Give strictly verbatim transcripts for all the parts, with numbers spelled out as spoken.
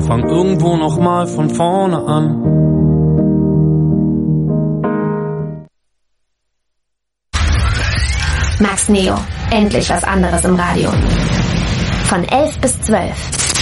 und fang irgendwo nochmal von vorne an. Max Neo, endlich was anderes im Radio. Von elf bis zwölf.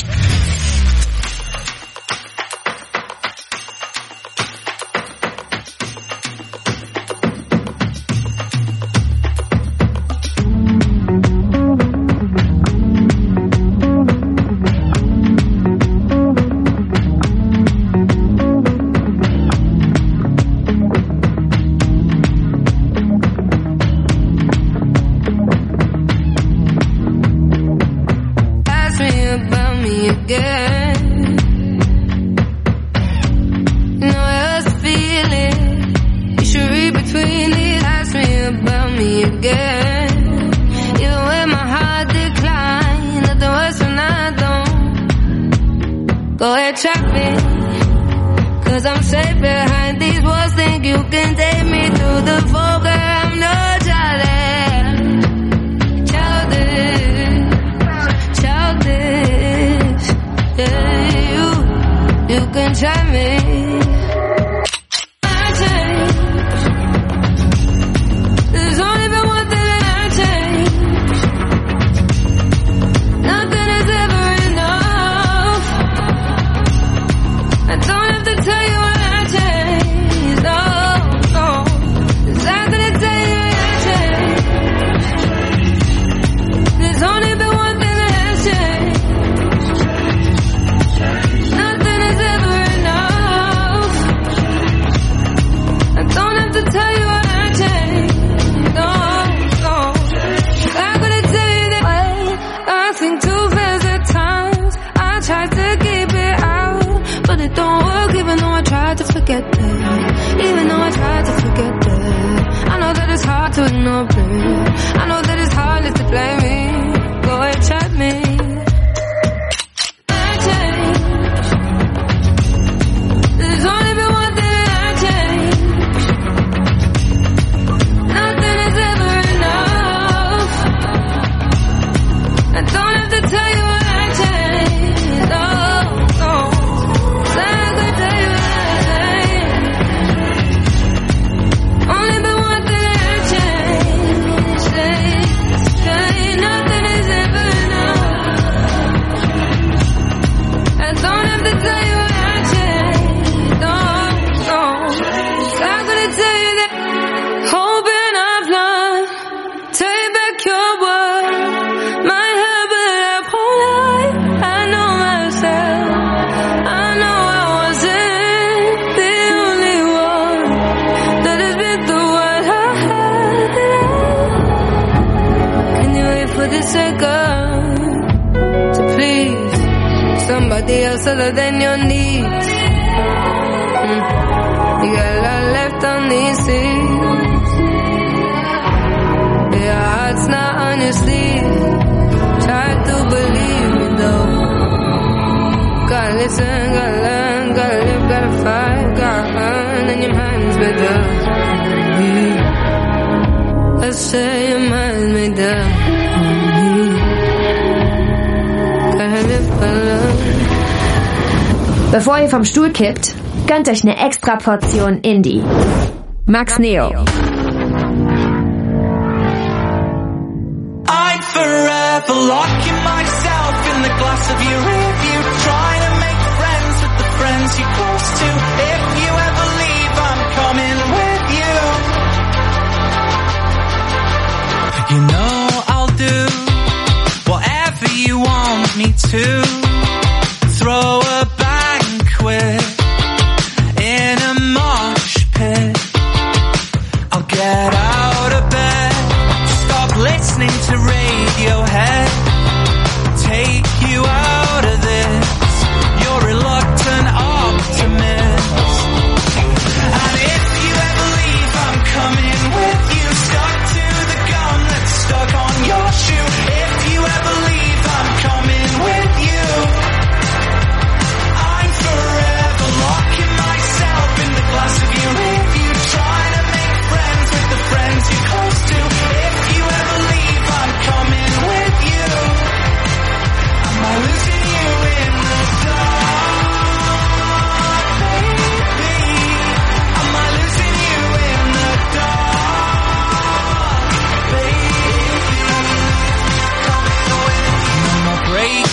Bevor ihr vom Stuhl kippt, gönnt euch eine extra Portion Indie. Max Neo. I'm forever locking myself in the glass of your review, trying to make friends with the friends you're close to. If you ever leave, I'm coming with you. You know I'll do whatever you want me to. Throw a banquet in a mosh pit. I'll get out of bed, stop listening to Radiohead, take you out of this, you're reluctant optimist. And if you ever leave, I'm coming with you, stuck to the gum that's stuck on your shoe. If you ever leave, I'm coming with you.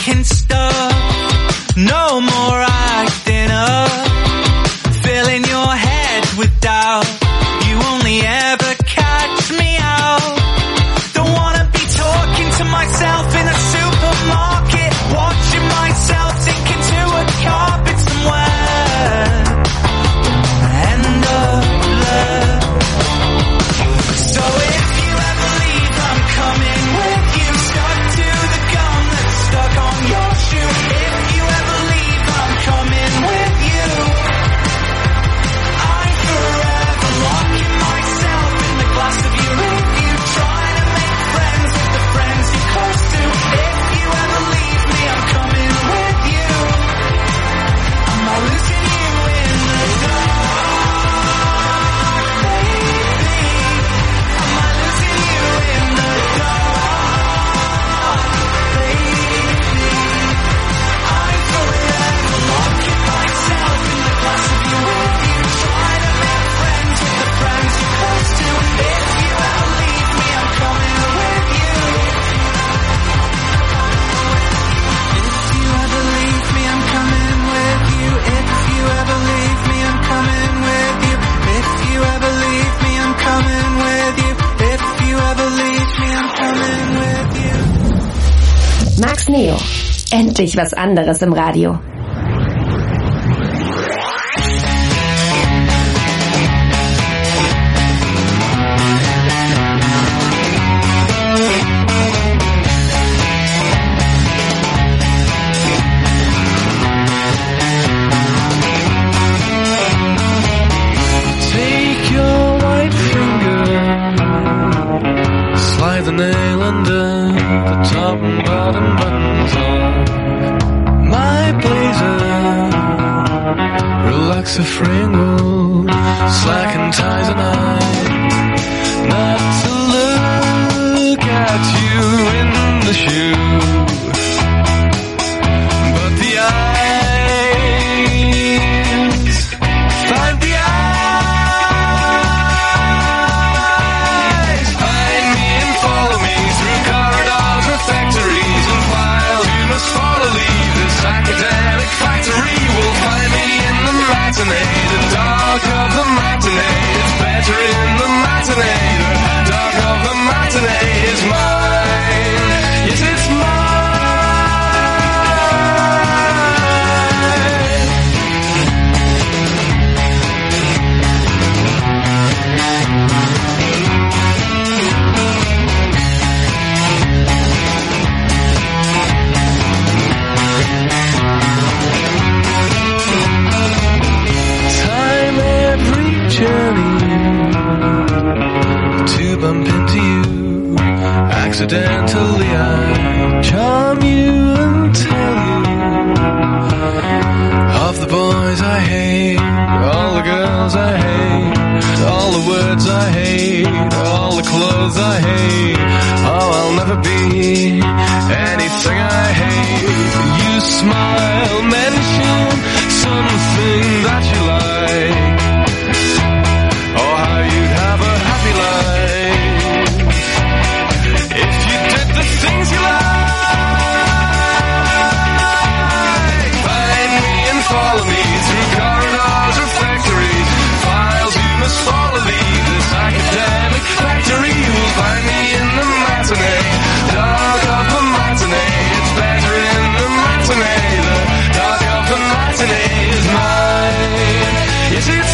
thinking stuff. No more acting up, filling your head with doubt. You only ever catch me out. Don't wanna be talking to myself in a supermarket, watching myself sink into a carpet somewhere. End of love. So if you ever leave, I'm coming with you. Stuck to the gum that's stuck on your shoe. If you ever leave, I'm coming with you. I'm forever locking myself in the glass of your review, trying to make friends with the friends you're close to. If you ever leave me, I'm coming with you. Am I losing you in the dark, baby? Am I losing you in the dark, baby? I'm forever locking myself in the glass of your review, trying to make friends with the friends you're close to. If you ever leave me, I'm coming with you. If you ever leave me, I'm coming with you. If you ever leave me, I'm coming with you. If you ever leave me, I'm coming with you. If you ever leave me, I'm coming with you. Max Neo. Endlich was anderes im Radio. Take your white finger, slide the nail under the top and bottom buttons on my blazer. Relax the fringle, slacken ties and I not to look at you in the shoe, but the eyes find the eyes find me and follow me through corridors or factories and files. You must follow, leave this academic factory. Will find me in the matinee, the dark of the matinee. It's better in the matinee. The dark of the matinee is mine. Yes, it's mine. Time every journey to bump into you. Accidentally I charm you and tell you of the boys I hate, all the girls I hate, all the words I hate, all the clothes I hate. Oh, I'll never be anything I hate. You smile, mention something that you like. Oh, how you'd have a happy life if you did the things you like. Find me and follow me through corridors or factories, files you must follow, leave this academic factory. You'll find me in the matinee, dark of the matinee. It's better in the matinee. The dark of the matinee is mine. Yes, it's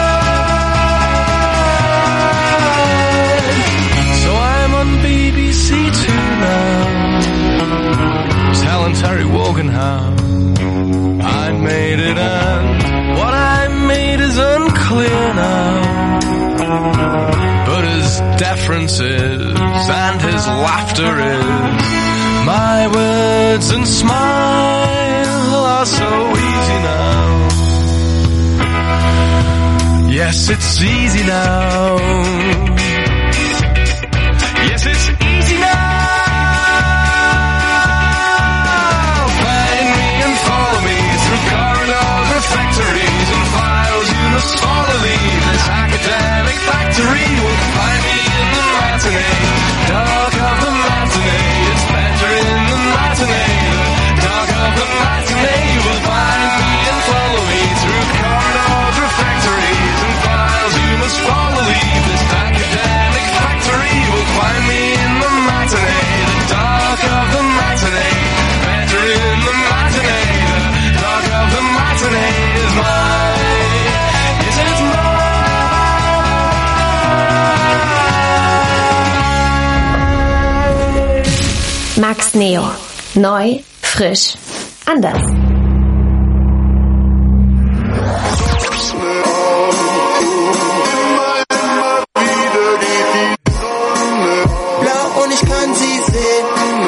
mine. So I'm on B B C Two now, telling Terry Wogan how I made it, and what I made is unclear now. But his deference is, and his laughter is, my words and smile are so easy now. Yes, it's easy now. Yes, it's easy now. Find me and follow me through corridors or factories and files. You must follow, leave this academic factory. Will find me in the matinee, dark of the matinee. It's better in the matinee, the Neo. Neu, frisch, anders. Blau und ich kann sie sehen.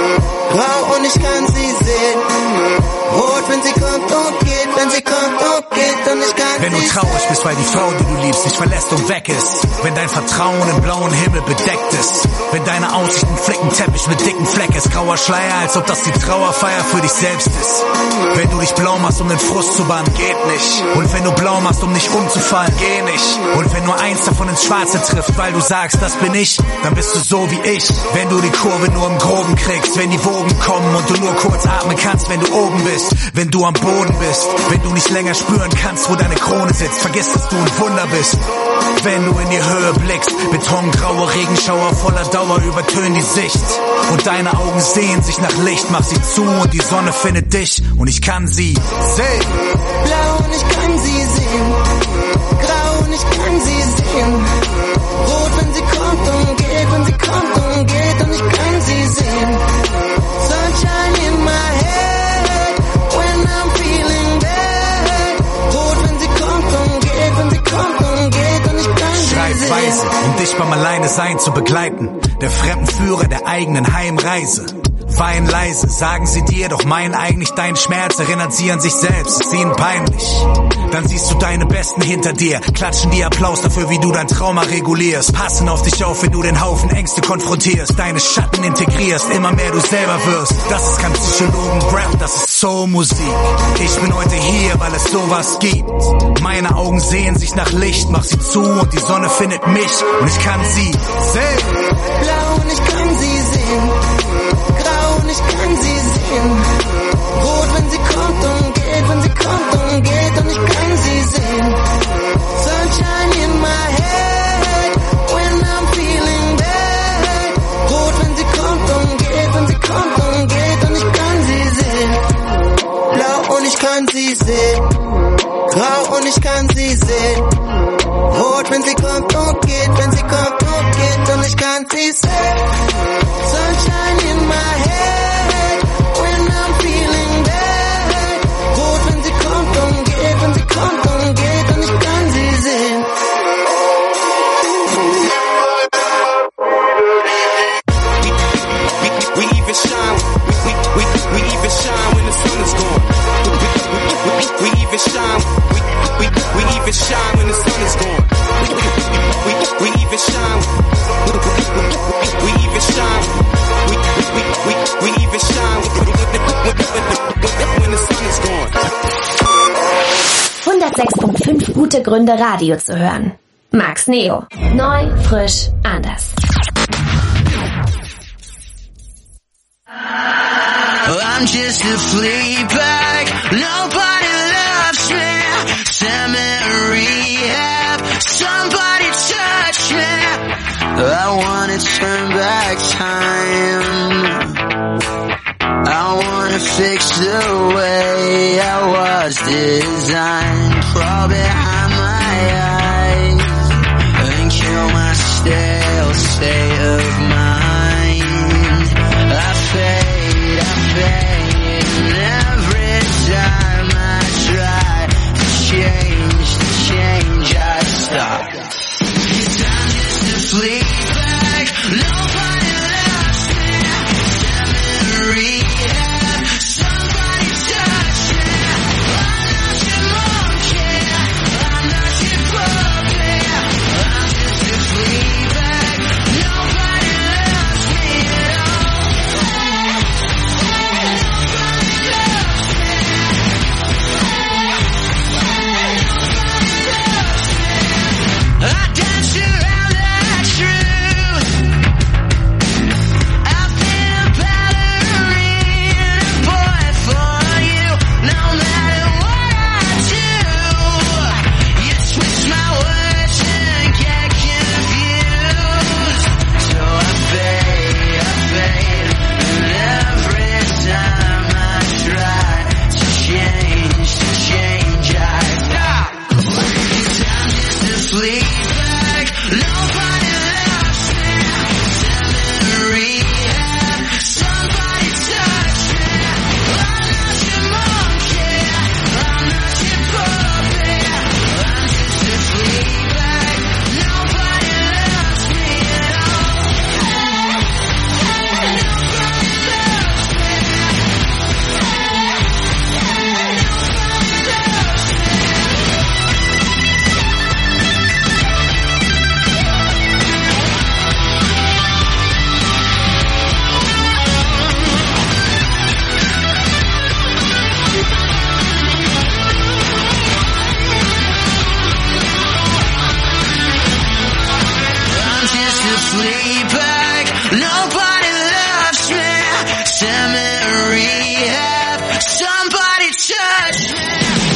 Grau und ich kann sie sehen. Rot, wenn sie kommt und geht, wenn sie kommt und geht und ich kann Wenn du traurig bist, weil die Frau, die du liebst, dich verlässt und weg ist. Wenn dein Vertrauen im blauen Himmel bedeckt ist. Wenn deine Aussicht ein Flickenteppich mit dicken Fleck ist. Grauer Schleier, als ob das die Trauerfeier für dich selbst ist. Wenn du dich blau machst, um den Frust zu bannen, geht nicht. Und wenn du blau machst, um nicht umzufallen, geh nicht. Und wenn nur eins davon ins Schwarze trifft, weil du sagst, das bin ich, dann bist du so wie ich. Wenn du die Kurve nur im Groben kriegst, wenn die Wogen kommen und du nur kurz atmen kannst, wenn du oben bist, wenn du am Boden bist, wenn du nicht länger spüren kannst, wo deine Krone sitzt, vergiss, dass du ein Wunder bist. Wenn du in die Höhe blickst, betongraue Regenschauer voller Dauer übertönen die Sicht. Und deine Augen sehen sich nach Licht, mach sie zu und die Sonne findet dich und ich kann sie sehen. Blau und ich kann sie sehen. Grau und ich kann sie sehen. Rot, wenn sie kommt und geht, wenn sie kommt und geht und ich kann sie sehen. Sunshine in my head when I'm feeling bad. Rot, wenn sie kommt und geht, wenn sie kommt und geht und ich kann sie Schreib sehen. weise, um dich beim Alleinesein zu begleiten. Der fremden Führer der eigenen Heimreise. Wein leise, sagen sie dir, doch meinen eigentlich deinen Schmerz, erinnert sie an sich selbst, ist ihnen peinlich. Dann siehst du deine Besten hinter dir, klatschen dir Applaus dafür, wie du dein Trauma regulierst, passen auf dich auf, wenn du den Haufen Ängste konfrontierst, deine Schatten integrierst, immer mehr du selber wirst. Das ist kein Psychologen-Rap, das ist Soul-Musik. Ich bin heute hier, weil es sowas gibt. Meine Augen sehen sich nach Licht, mach sie zu und die Sonne findet mich und ich kann sie sehen. Blau und ich kann sie sehen. Grau und ich kann sie sehen. Rot, wenn sie kommt und geht, wenn sie kommt und geht und ich kann sie sehen. Sunshine in my head when I'm feeling bad. Rot, wenn sie kommt und geht, wenn sie kommt und geht und ich kann sie sehen. Blau und ich kann sie sehen. Grau und ich kann sie sehen. Rot, wenn sie kommt und geht, wenn sie kommt und geht und ich kann sie sehen. Sunshine in my head when I'm feeling bad. Rot, wenn sie kommt und geht, wenn sie kommt und geht und ich kann sie sehen. We, we, we even shine, we, we, we, we even shine when the sun is gone. We, we, we, we even shine, we, we, we even shine when the sun is gone. We, we, we, we even shine, we, we, we even shine, we, we, we, we even shine when the sun is gone. hundertsechs Komma fünf gute Gründe, Radio zu hören. Max Neo. Neu, frisch, anders. I'm just a flea bag. Nobody loves me. Send me to rehab. Somebody touch me. I wanna turn back time. I wanna fix the way I was designed. Crawl behind my eyes and kill my stale state of mind. I fade, I fade, and every time I try to change, to change, I stop. 'Cause I'm just a flea bag, nobody loves me. Send me to rehab, somebody touch me. I'm not your monkey, I'm not your puppy. I'm just a flea bag, nobody Somebody touch me.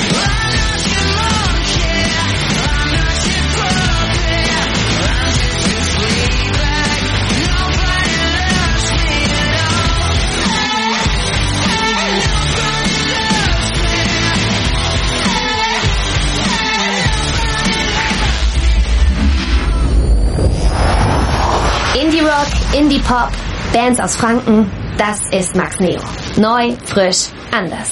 Indie-Rock, Indie-Pop, Bands aus Franken, das ist Max Neo. Neu, frisch, anders.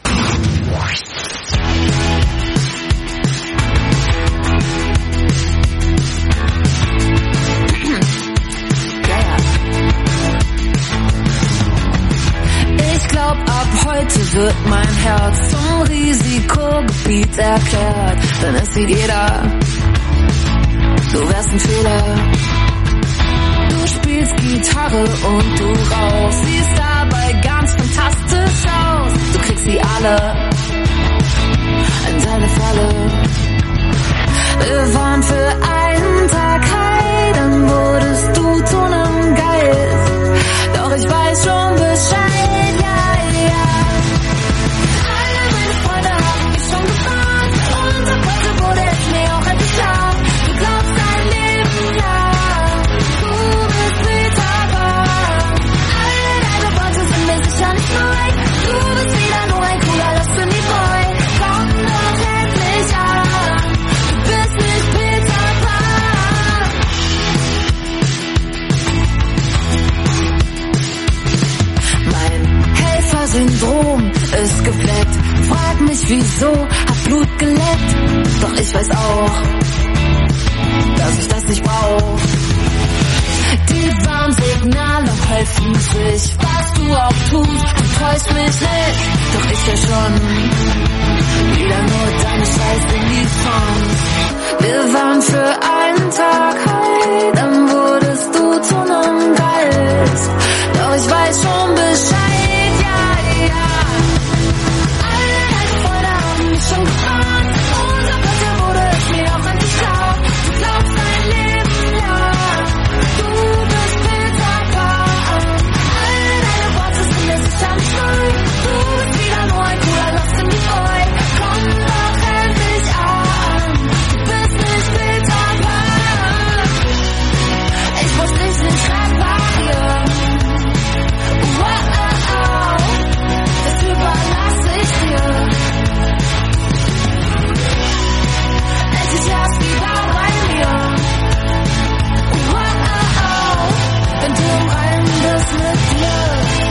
Ich glaub, ab heute wird mein Herz zum Risikogebiet erklärt. Denn es sieht jeder, du wärst ein Fehler. Du spielst Gitarre und du rauchst, siehst dabei ganz fantastisch aus. Du kriegst sie alle in deine Falle. Wir waren für einen Tag high, dann wurdest du zu nem Geist. Doch ich weiß schon Bescheid, ja, ja. Alle meine Freunde haben mich schon gefragt und ab heute wurde es mir auch endlich klar. Du glaubst dein Leben lang. Nicht neu. Du bist wieder nur ein cooler Destiny-Boy. Komm doch endlich an. Du bist nicht Peter Pan. Mein Helfersyndrom ist geweckt. Frag mich wieso, hab Blut geleckt. Doch ich weiß auch, dass ich das nicht brauch. Die Warnsignale helfen sich, was du auch tust, enttäuscht mich nicht. Doch ich hör schon wieder nur deine scheiß Indie-Songs. Wir waren für einen Tag high, dann wurdest du zu nem Geist. Doch ich weiß schon Bescheid, ja, ja. Alle deine Freunde haben mich schon gefragt und ab heute wurde es mir auch endlich klar. Du glaubst dein Leben lang. Du bist Peter Pan. Alle deine Worte sind mir sicher nicht neu. Du bist wieder nur ein cooler Destiny-Boy. Komm doch endlich an. Du bist nicht Peter Pan. Ich muss dich nicht reparieren. Wow, das überlasse ich dir. Endlich erst wieder bei mir. Wenn du im Reinen bist mit dir.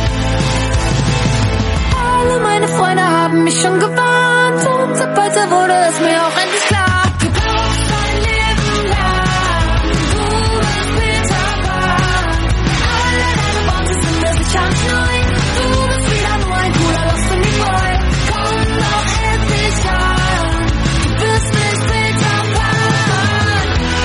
Alle meine Freunde haben mich schon gewarnt und ab heute wurde es mir auch endlich klar. Du brauchst dein Leben lang. Du bist Peter Pan. Alle deine Worte sind mir sicher nicht neu. Du bist wieder nur ein cooler Destiny-Boy. Komm doch endlich an. Du bist nicht Peter Pan.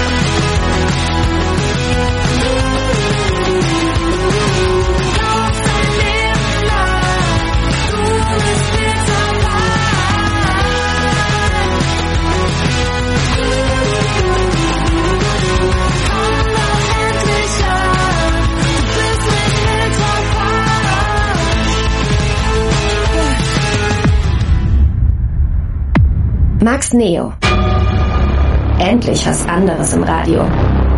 Max Neo. Endlich was anderes im Radio.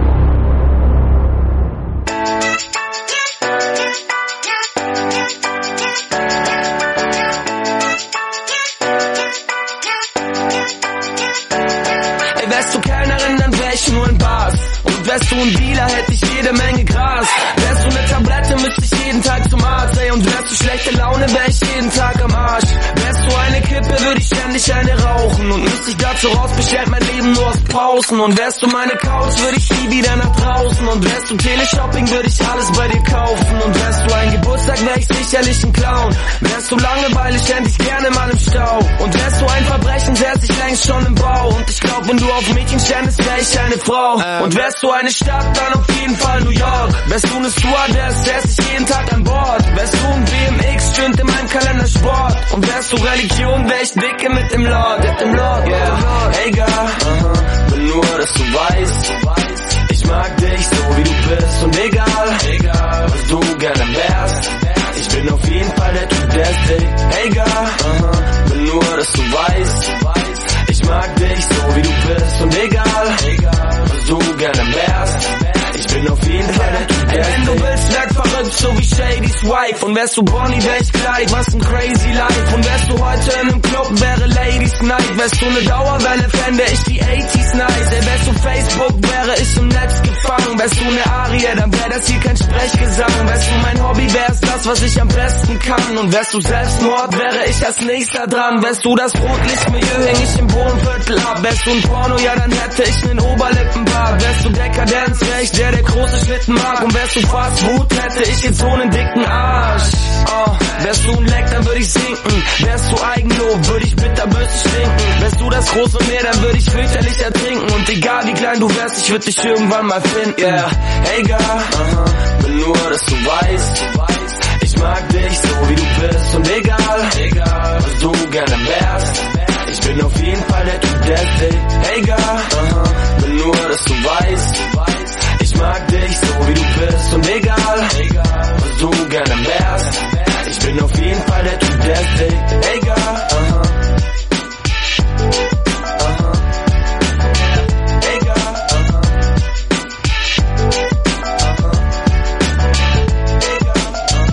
Ey, wärst du Kellnerin, dann wär ich nur in Bars. Und wärst du ein Dealer, hätte ich jede Menge Gras. Wärst du eine Tablette, müsste ich jeden Tag zum Arzt. Ey, und wärst du schlechte Laune, wär ich jeden Tag am Arsch. Wärst du eine Kippe, würde ich ständig eine rauchen. Und müsste ich dazu raus, bestellt mein Leben nur aus Pausen. Und wärst du meine Couch, würde ich nie wieder nach draußen. Und wärst du Teleshopping, würde ich alles bei dir kaufen. Und wärst du ein Geburtstag, wär ich sicherlich ein Clown. Wärst du Langeweile, ständ ich gerne mal im Stau. Und wärst du ein Verbrechen, säß ich längst schon im Bau. Und ich glaub, wenn du auf Mädchen ständest, wär ich eine Frau. Ähm. Und wärst du eine Stadt, dann auf jeden Fall New York. Wärst du eine Stewardess, säß ich jeden Tag an Bord. Wärst du ein B M X, stünd in meinem Kalender Sport. Und wärst du Religion, wär ich dicke mit dem Lord, mit dem Lord, yeah. Hey girl, uh-huh. Will nur, dass du weißt, ich mag dich so wie du bist. Und egal, egal, was du gerne wärst, ich bin auf jeden Fall der Typ, der ist dick. Hey girl, aha, will nur, dass du weißt, ich mag dich so wie du bist und egal, was du gerne wärst, ich bin auf jeden Fall der Typ, der wenn du willst, werd verrückt, so wie Shadys Wife. Und wärst du Bonnie, wär ich Clyde, was ein crazy life. Und wärst du heute in einem Club, wäre Ladies Night. Wärst du ne Dauerwelle, fände ich die achtziger nice. Ey, wärst du Facebook, wäre ich im Netz gefangen. Wärst du ne Arie, dann wär das hier kein Sprechgesang. Wärst du mein Hobby, wärst das, was ich am besten kann. Und wärst du Selbstmord, wäre ich als nächster dran. Wärst du das Rotlichtmilieu, häng ich im Wohnviertel ab. Wärst du ein Porno, ja dann hätte ich nen Oberlippenbart. Wärst du Dekadenz, wär ich der, der große Schlitten mag. Und wärst du Fast Food, hätte ich jetzt so nen dicken Arsch. Oh, wärst du ein Leck, dann würd ich sinken. Wärst du Eigenlob, würd ich bitterböse stinken. Wärst du das große Meer, dann würd ich fürchterlich ertrinken. Und egal wie klein du wärst, ich würd dich irgendwann mal finden. Yeah, egal, aha, will nur, dass du weißt, ich mag dich so wie du bist. Und egal, egal, was du gerne wärst, ich bin auf jeden Fall der Typ, der dich. Egal, aha, will nur, dass du weißt, ich mag dich so wie du bist. Und egal, was du gerne wärst, ich bin auf jeden Fall der Typ, der dich. Egal, aha, aha, egal, aha, aha, egal,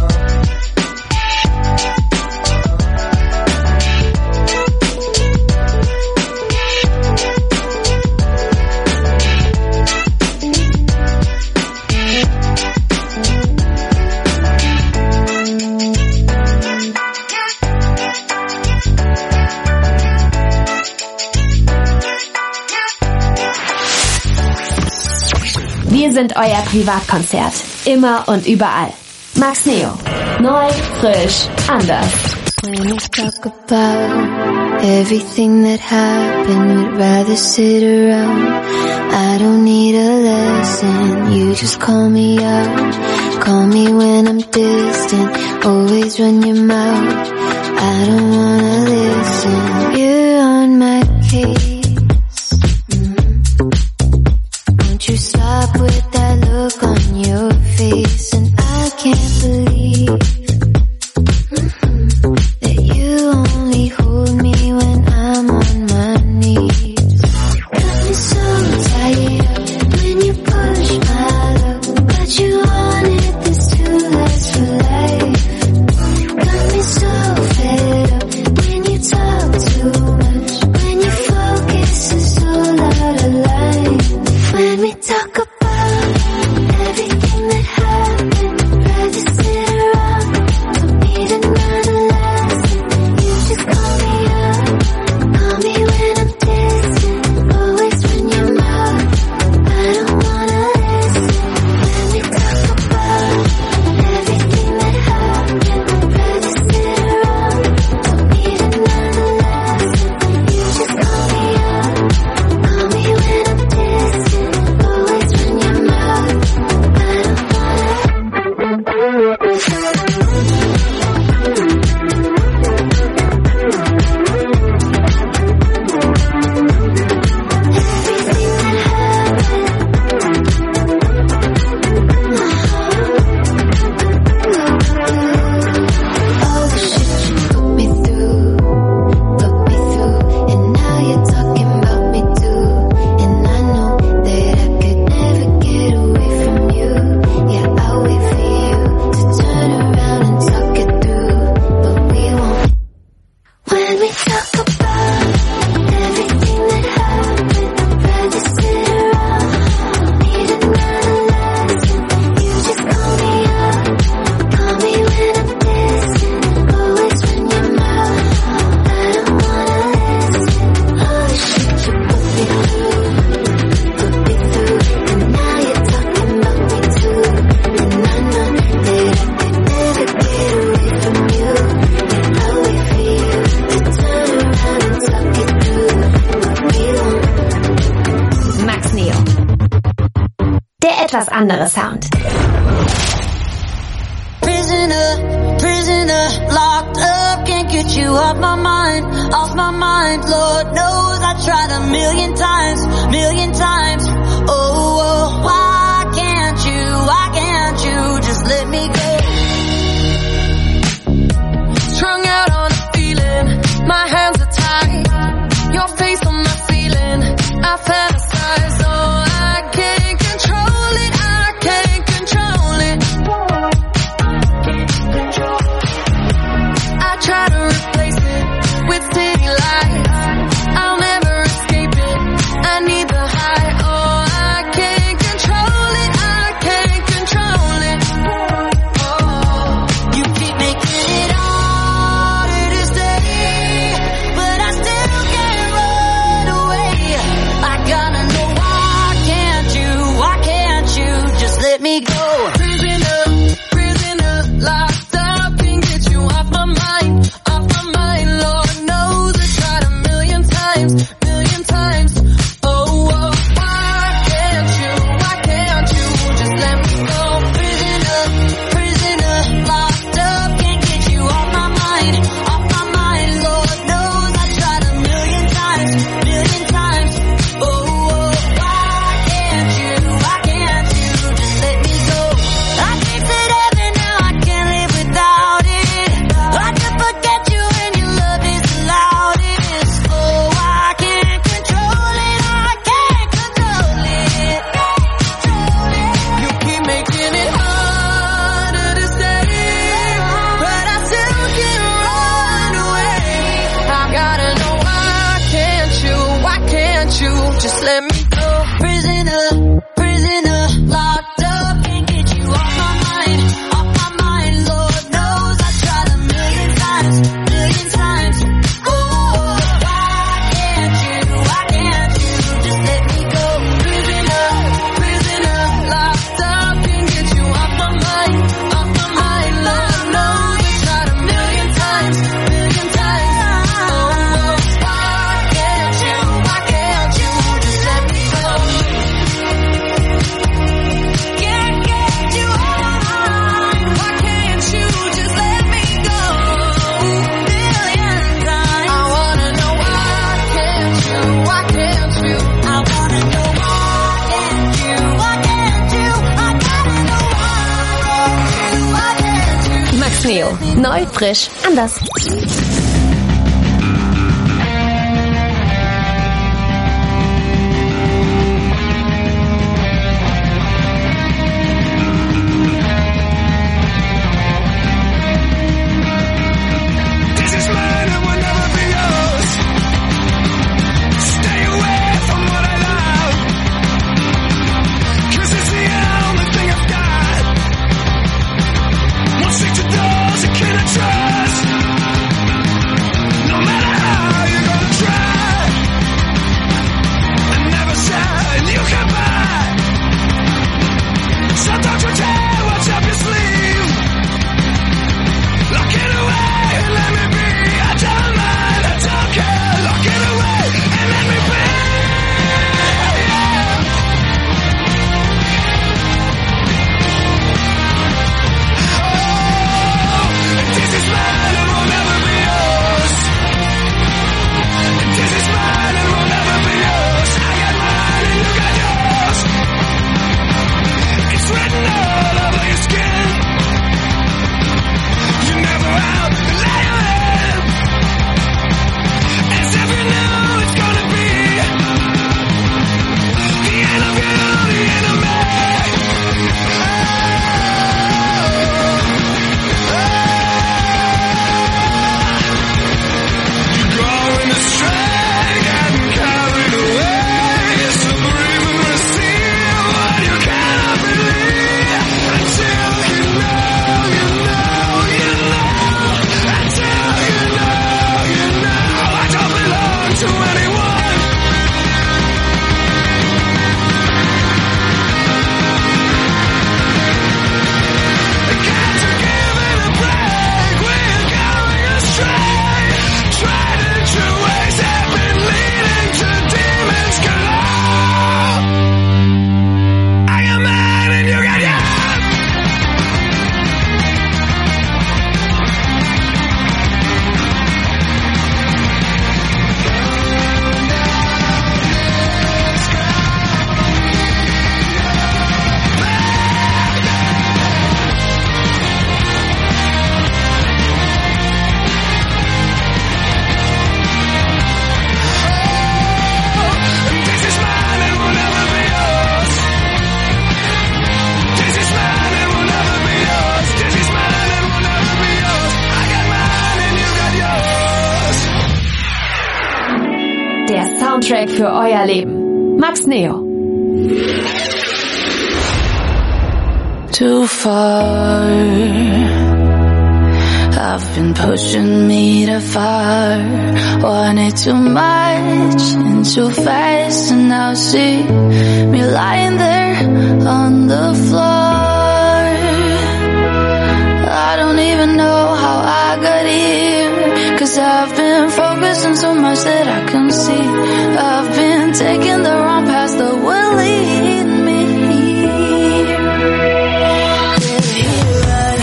Wir sind euer Privatkonzert. Immer und überall. Max Neo. Neu, frisch, anders. When we talk about everything that happened, we'd rather sit around. I don't need a lesson, you just call me out. Call me when I'm distant, always run your mouth. I don't wanna listen, you're on my case. Mm-hmm. Won't you stop with that look on your face? And I can't believe that you only hold me when I'm on my knees. Got me so tired up when you push my luck, but you wanted this to last for life. Got me so fed up when you talk too much, when your focus is all out of line. When we talk about everything that happened, rather sit around, don't need another lesson. You just call me up, call me when I'm distant, always run your mouth. I don't wanna listen. When we talk about everything that happened, rather sit around, don't need another lesson. You just call me up, call me when I'm distant, always run your mouth. I don't wanna all the shit you put me through, put me through, and now you're talking about me too. And I know that I could never get away from you. Yeah, I'll wait for you to turn around and talk it through, but we won't. When we talk about everything that happened, I'd rather sit around, don't need another lesson. You just call me up, call me when I'm distant, always run your mouth. I don't wanna listen. All the shit you put me through, put me through, and now you're talking about me too. And I know that I could never get away from you. Yeah, I'll wait for you to turn around and talk it through, but we won't. Max Neo. Der etwas andere Sound. Prisoner, prisoner, locked up, can't get you off my mind, off my mind. Lord knows I tried a million times, million times. Oh, oh, why can't you, why can't you just let me go? Strung out on a feeling, Neo. Neu, frisch, anders. Soundtrack für euer Leben. Max Neo. Too far, I've been pushing me too far. Wanted too much and too fast, and now see me lying there on the floor. I don't even know how I got here, 'cause I've been focusing so much that I can see. I've been taking the wrong path that will lead me here. Yeah, here I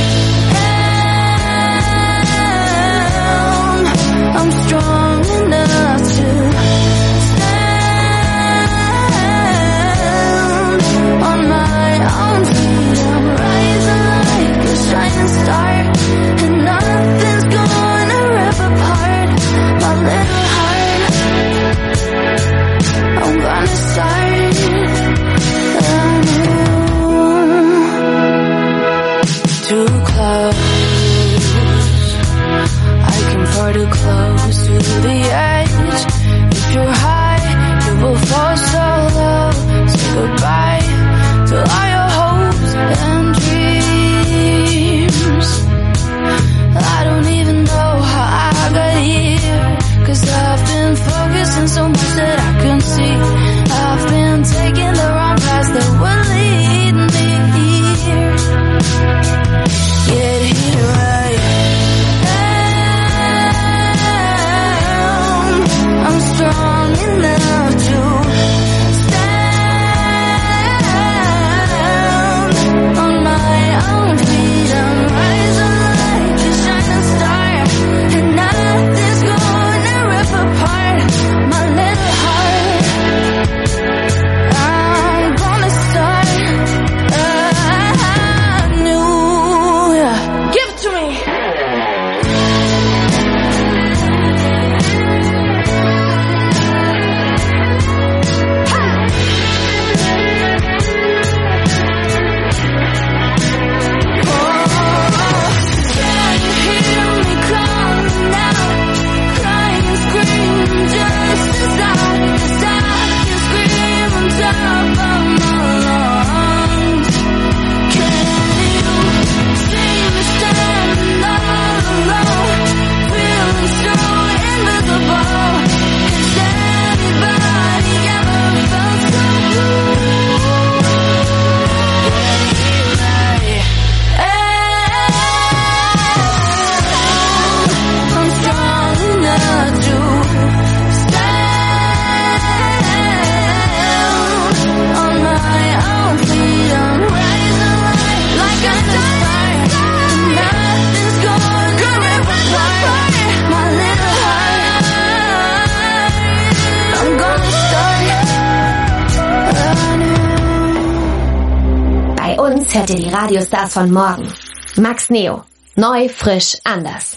am. I'm strong enough to stand on my own feet. I'm rising like a shining star, and nothing's gonna rip apart my little heart. I'm Jetzt hört ihr die Radiostars von morgen. Max Neo. Neu, frisch, anders.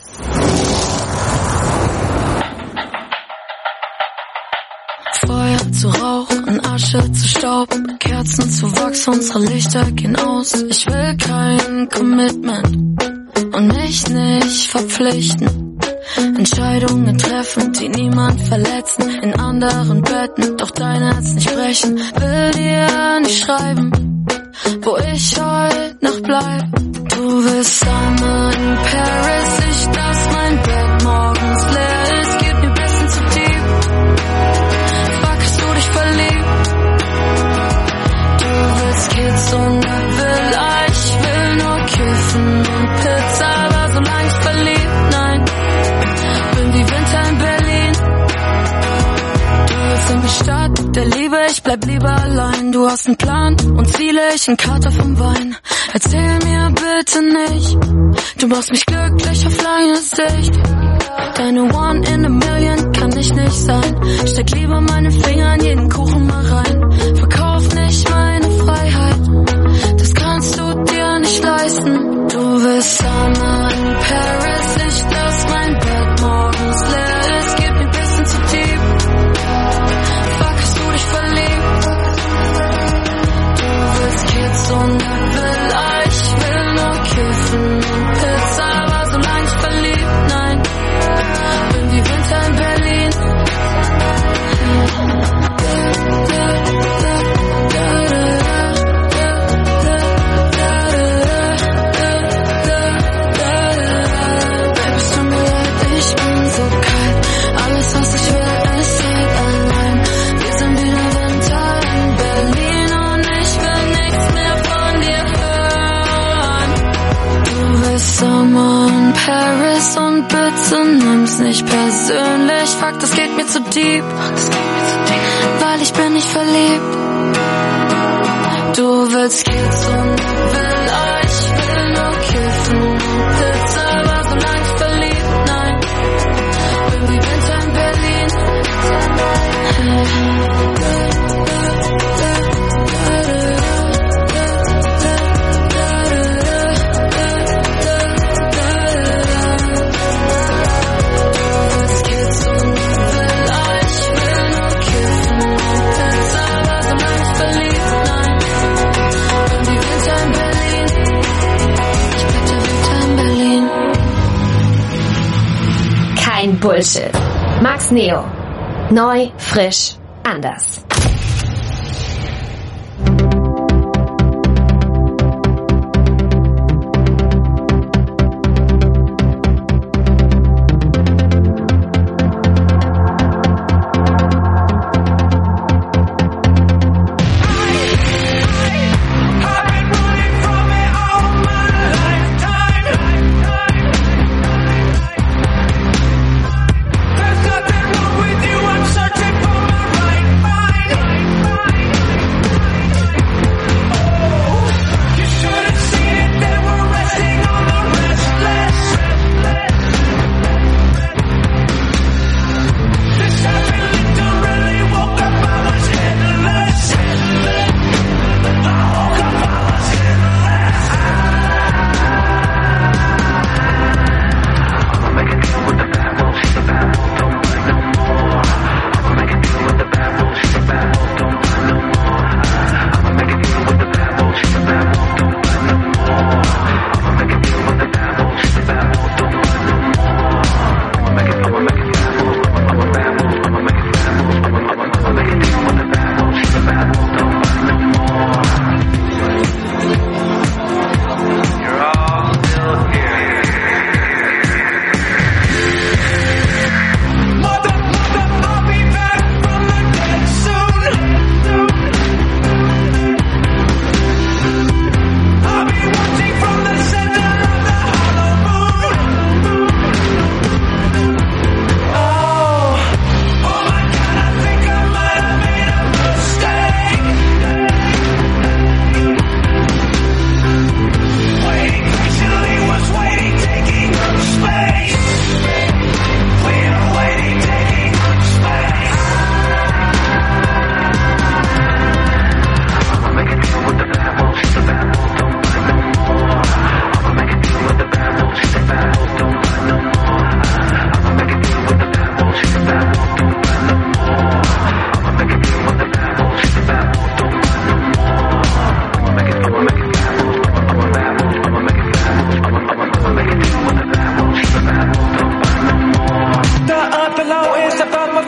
Feuer zu Rauch und Asche zu Staub, Kerzen zu Wachs, unsere Lichter gehen aus. Ich will kein Commitment und mich nicht verpflichten. Entscheidungen treffen, die niemand verletzen, in anderen Betten, doch dein Herz nicht brechen. Will dir nicht schreiben, wo ich heute noch bleib. Du willst Summer in Paris, ich lass mein Bett morgens leer. Es geht mir bisschen zu tief. Fuck, hast du dich verliebt? Du willst Kids und eine Villa, ich will nur kiffen und Pizza, aber solange ich verliebt, nein, bin wie Winter in Berlin. Du willst in die Stadt der Liebe, ich bleib lieber allein. Du hast einen Plan und Ziele, ich ein Kater vom Wein. Erzähl mir bitte nicht, du machst mich glücklich auf lange Sicht. Deine One in a Million kann ich nicht sein. Steck lieber meine Finger in jeden Kuchen mal rein. Verkauf nicht meine Freiheit, das kannst du dir nicht leisten. Du willst Summer in Paris, ich lass mein Bett morgens leer. Es geht mir bisschen zu tief. Fuck, hast du dich verliebt? Du willst Kids und eine Villa, ich will nur kiffen und Pizza, aber solange ich verliebt, nein, bin wie Winter in Berlin. Baby, es tut mir leid, ich bin so kalt. Alles, was ich will, ist halt allein. Wir sind wieder Winter in Berlin und ich will nichts mehr von dir hören. Du willst Summer in Paris und bitte nimm's nicht persönlich. Fuck, das geht mir zu deep, weil ich bin nicht verliebt. Du willst Kids und Villa, ich will nur kiffen und Pizza, aber solange ich verliebt, nein, bin wie Winter in Berlin. Kein Bullshit. Max Neo. Neu, frisch, anders. There's nothing wrong with you, I'm searching for my right mind.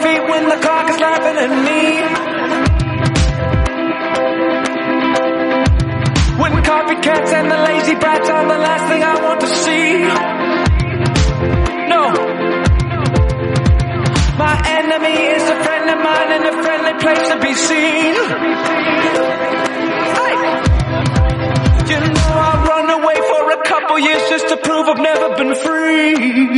feet when the clock is laughing at me. When copycats and the lazy brats are the last thing I want to see. No. My enemy is a friend of mine in a friendly place to be seen. Hey. You know I'll run away for a couple years just to prove I've never been free.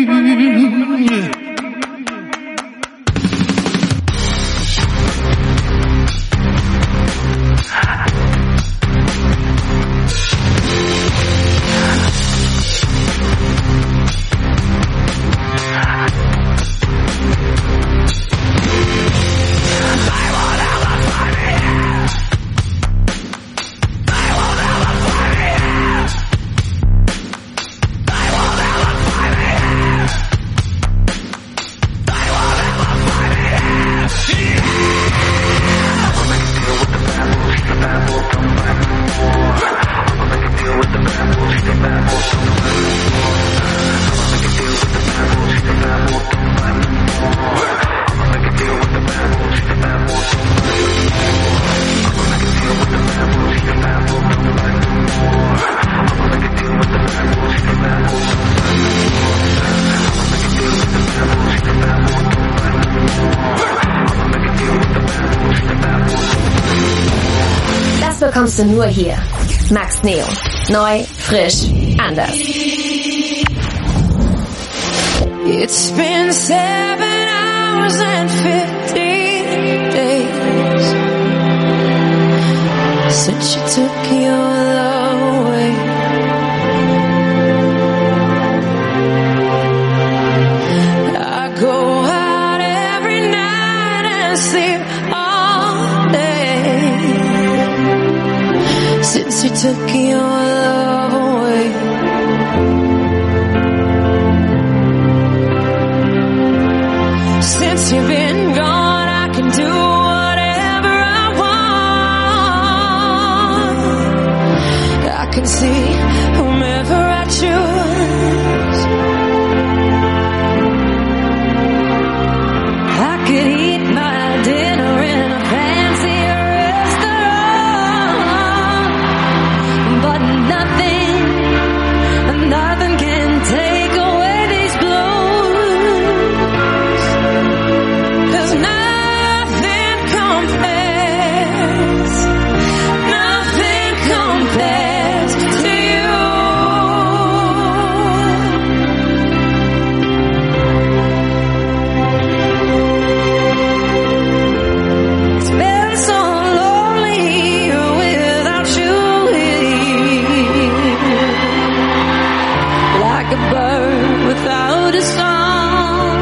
Bekommst du nur hier. Max Neo. Neu, frisch, anders. It's been seven hours and fifteen days since you took your love away. I go out every night and sleep all day since you took your love away. Since you've been gone, I can do whatever I want. I can see whomever I choose. I could eat my dinner in a fancy restaurant, but nothing, nothing can take away these blues. 'Cause nothing compares, nothing compares to you. It's been so lonely without you here, like a bird without a song.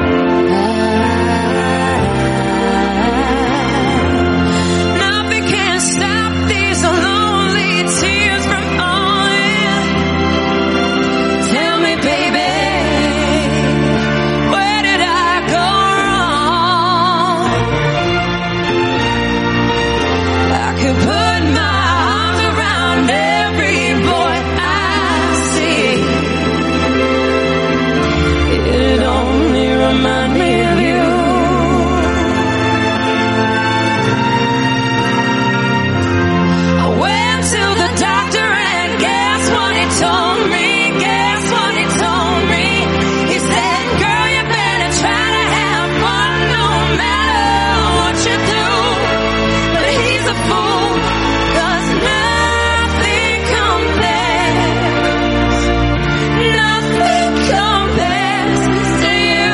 Nothing can stop these lonely tears from falling. Tell me, baby, where did I go wrong? I could put my arms around every boy I see. It only reminds me of you. I went to the doctor and guess what he told me? Guess what he told me? He said, girl, you better try to have fun no matter what you do. But he's a fool, 'cause nothing compares, nothing compares to you.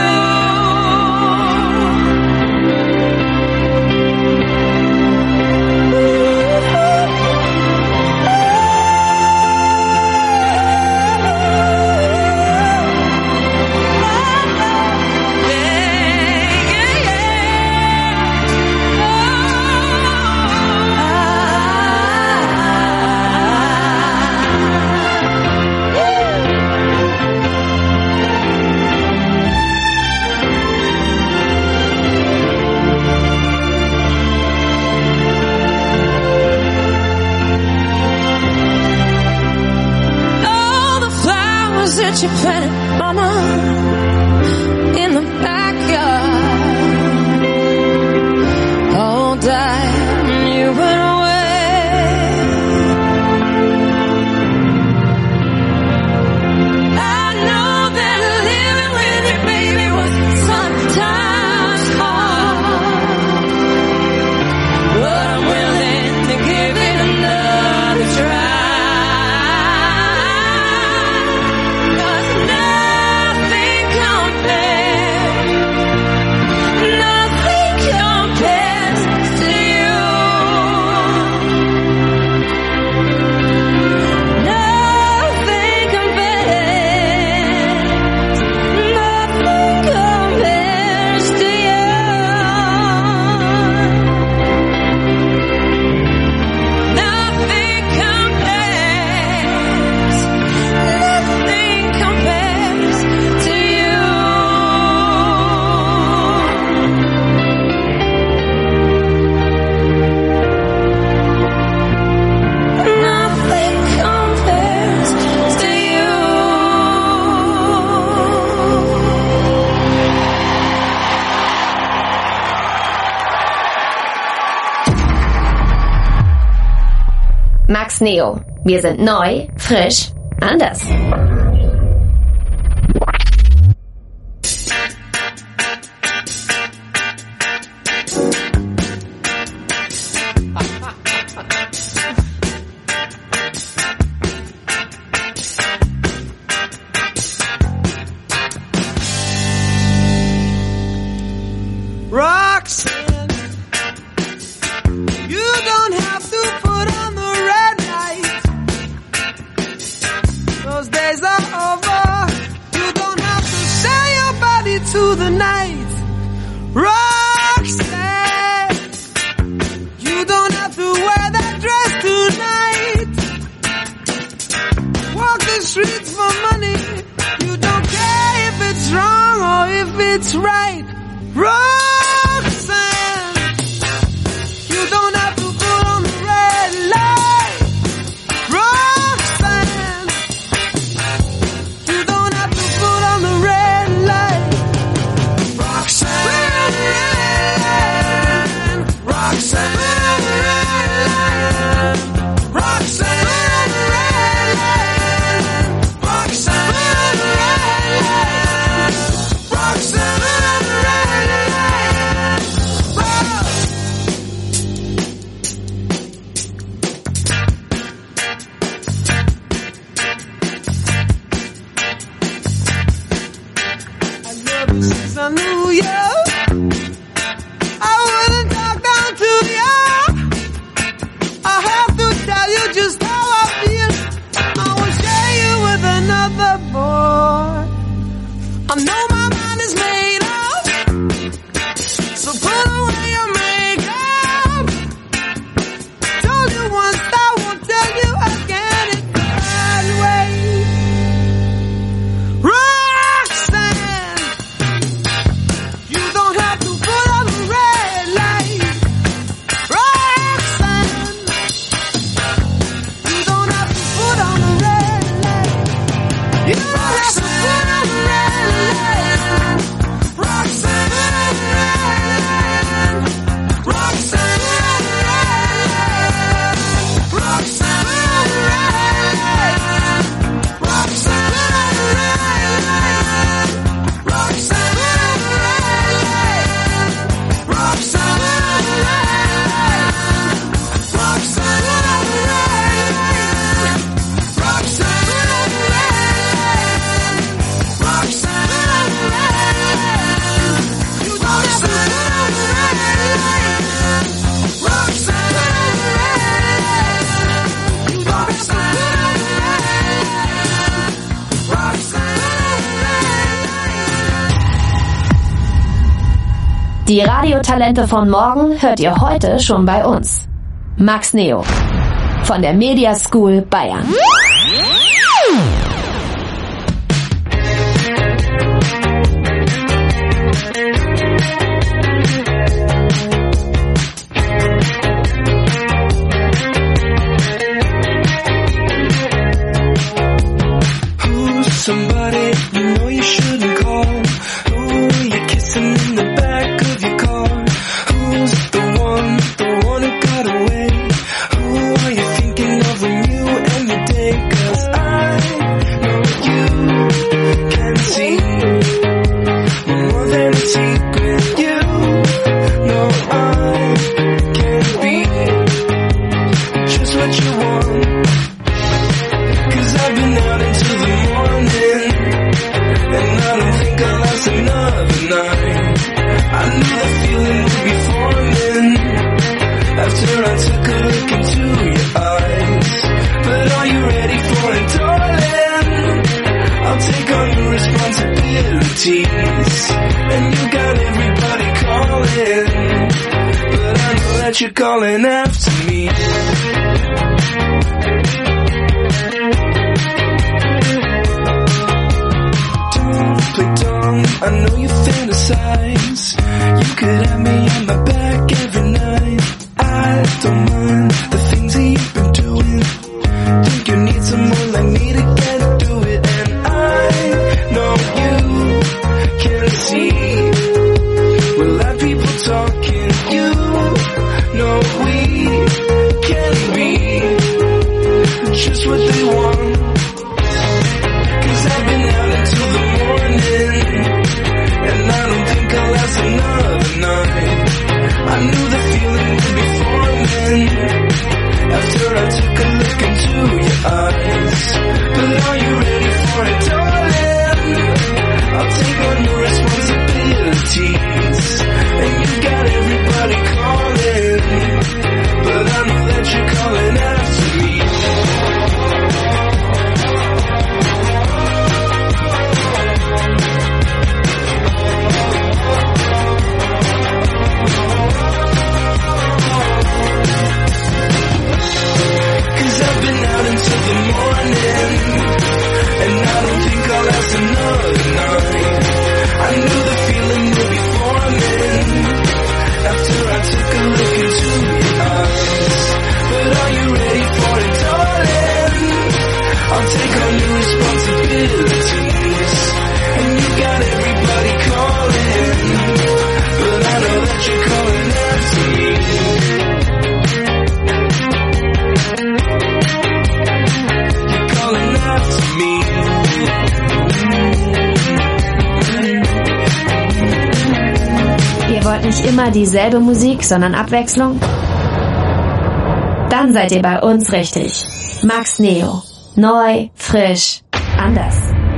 All the flowers that you planted, mama, in the backyard, Max Neo. Wir sind neu, frisch, anders. Roxanne, you don't have to put on the red light. Those days are over. You don't have to sell your body to the night. Roxanne, you don't have to wear that dress tonight. Walk the streets for money. You don't care if it's wrong or if it's right. Roxanne, you don't have to put on the red light. Roxanne, you don't have to put on the red light. Roxanne, Roxanne, Roxanne, Roxanne, Roxanne. Since I knew you, I wouldn't talk down to you. I have to tell you just how I feel. I will share you with another boy. I know my mind is made up, so put away your makeup. Told you once, I won't tell you again. It's that way. Die Radiotalente von morgen hört ihr heute schon bei uns. Max Neo von der Media School Bayern. Who's somebody you know you shouldn't call? Who you kissing in the back of your car? Who's the one, the one who got away? Who are you thinking of when you end the day? 'Cause I know you can see more than a secret. You know I can be just what you want. 'Cause I've been out until the morning, and I don't think I'll last another night. I knew that feeling would be forming after I took a look into your eyes. But are you ready for it, darling? I'll take on the responsibilities, and you got everybody calling, but I know that you're calling after me. Don't play dumb, I know you fantasize. You could have me on my back every night. I don't mind the things that you've been doing. Think you need someone like me to get through it, and I know you can see. We'll have people talking. You know we can be wollt nicht immer dieselbe Musik, sondern Abwechslung? Dann seid ihr bei uns richtig. Max Neo. Neu, frisch, anders.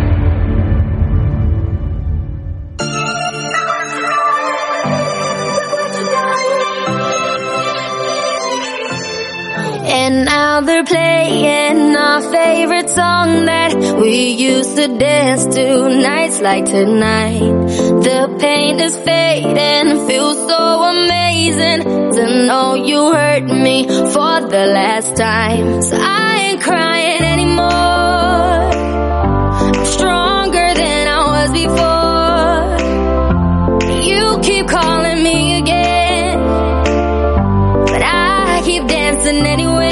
And now they're playing our favorite song that we used to dance to nights like tonight. The pain is fading, feels so amazing to know you hurt me for the last time. So I ain't crying anymore. I'm stronger than I was before. You keep calling me again, but I keep dancing anyway.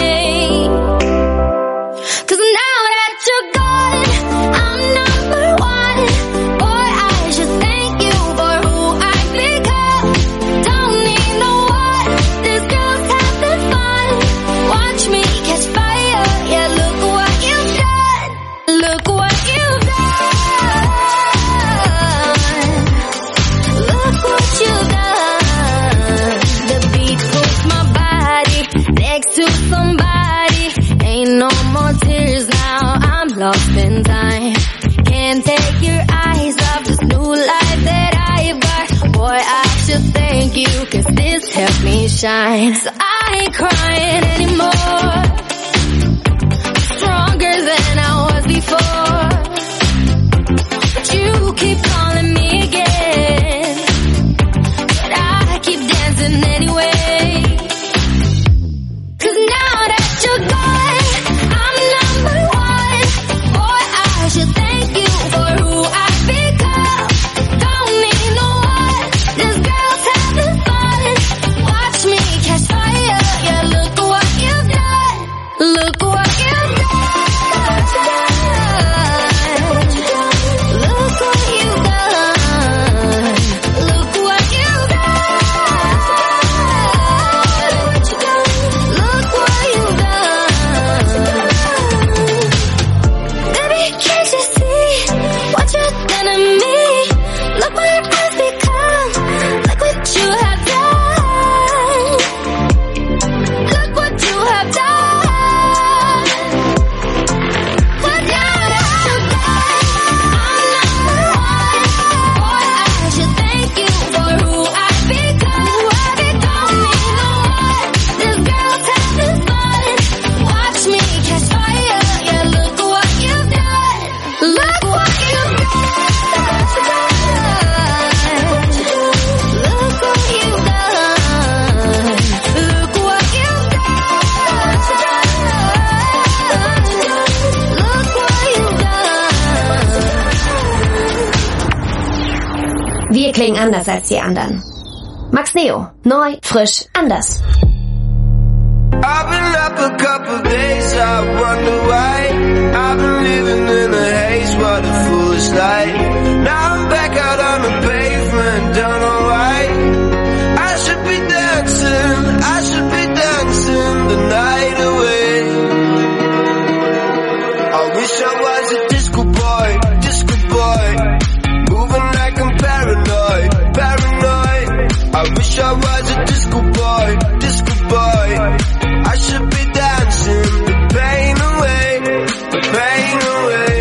Lost in time, can't take your eyes off this new life that I got. Boy, I should thank you, cause this helped me shine. So I ain't crying anymore, stronger than I was before. But you keep calling me again, but I keep dancing anyway. Cause now that you're gone, I'm number one. Thank you for who I've become. Don't need no one. This girl's having fun. Watch me catch fire. Yeah, look what you've done. Look what you've done. Look what you've done. Look what you've done. Look what you've done. Baby, can't you see what you've done to me? Look what I've become. Look what you have done. Look what you have done. But now that you're gone, I'm number one. Boy, I should thank you for who I've become. Don't need no one. This girl's having fun. Watch me catch fire. Yeah, look what you've done. Look what you've done. Look what you've done. Look what you've done. Look what you've done. Wir klingen anders als die anderen. Max Neo. Neu, frisch, anders. I've been up a couple days, I wonder why. I've been living in a haze, what a foolish life. Now I'm back out on the pavement, don't know why. I should be dancing, I should be dancing the night away. I wish I was a disco boy, disco boy. Moving like I'm paranoid, paranoid. I wish I was a disco boy, disco boy. I should be dancing the pain away, the pain away.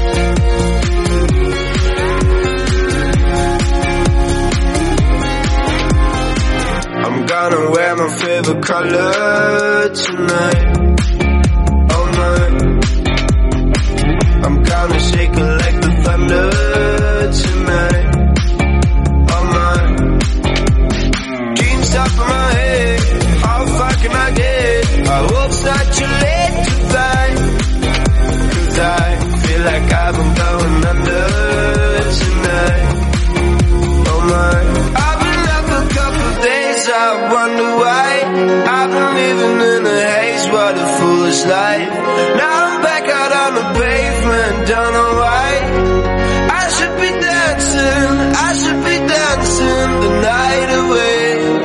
I'm gonna wear my favorite color tonight, all night. I'm gonna shake it like the thunder tonight, all night. Dreams up in my head, how far can I get? I hope it's not too late to find, cause I feel like I've been going under tonight, oh my. I've been up a couple days, I wonder why. I've been living in a haze, what a foolish life. Now I'm back out on the pavement, don't know why. I should be dancing, I should be dancing the night away.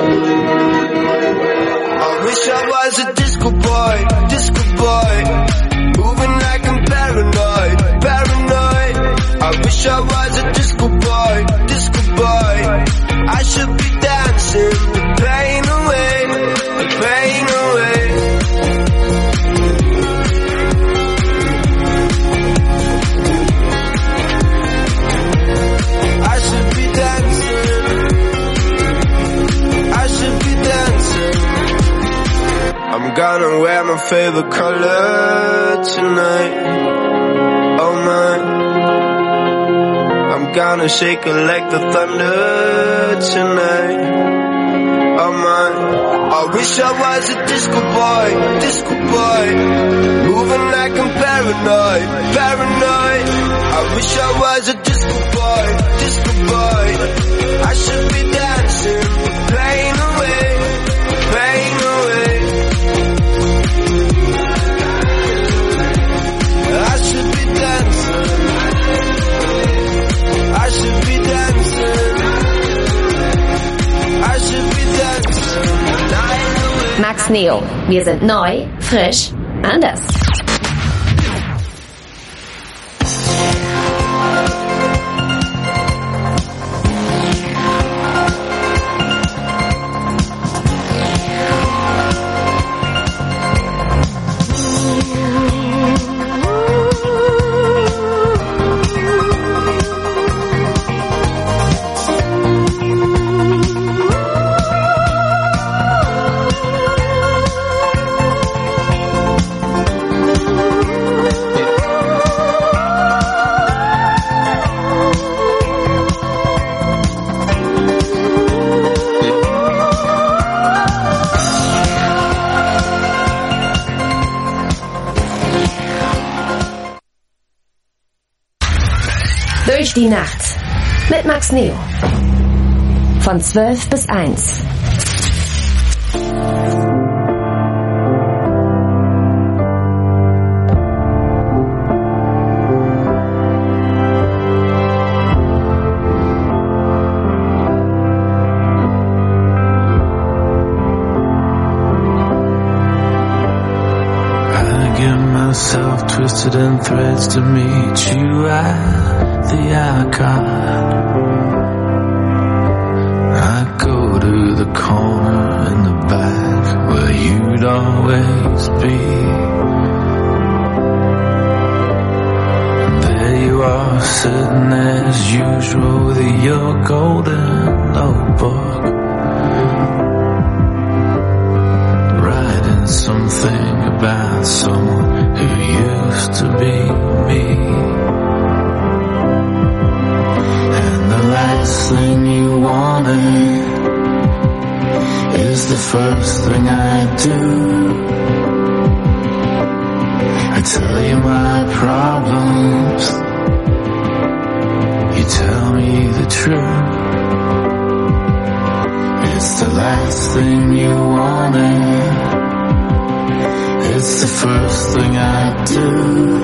I wish I was a disco boy, disco boy. Moving like I'm paranoid, paranoid. I wish I was a disco boy, disco boy. I should be dancing gonna wear my favorite color tonight. Oh my, I'm gonna shake it like the thunder tonight. Oh my, I wish I was a disco boy, disco boy, moving like I'm paranoid, paranoid. I wish I was a disco boy, disco boy. I should be dancing, playing away, playing away. I should be dancing, I should be dancing, I should be dancing. Max Neo, wir sind neu, frisch, anders. Durch die Nacht mit Max Neo. Von zwölf bis eins. Myself twisted in threads to meet you at the icon. I go to the corner in the back where you'd always be. And there you are sitting as usual with your golden notebook, writing something about someone who used to be me. And the last thing you wanted is the first thing I do. I tell you my problems, you tell me the truth. It's the last thing you wanted, it's the first thing I do.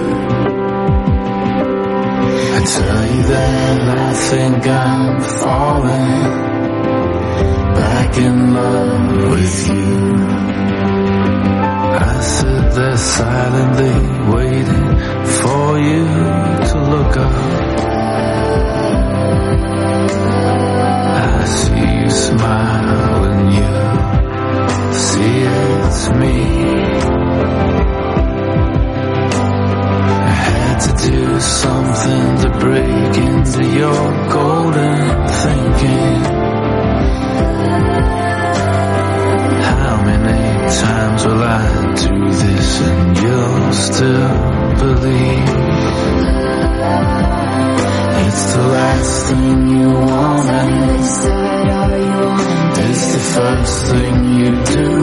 I tell you that I think I'm falling back in love with you. I sit there silently waiting for you to look up. I see you smile when you see it's me. I had to do something to break into your golden thinking. How many times will I do this and you'll still believe? It's the last thing you wanted, it's the first thing you do.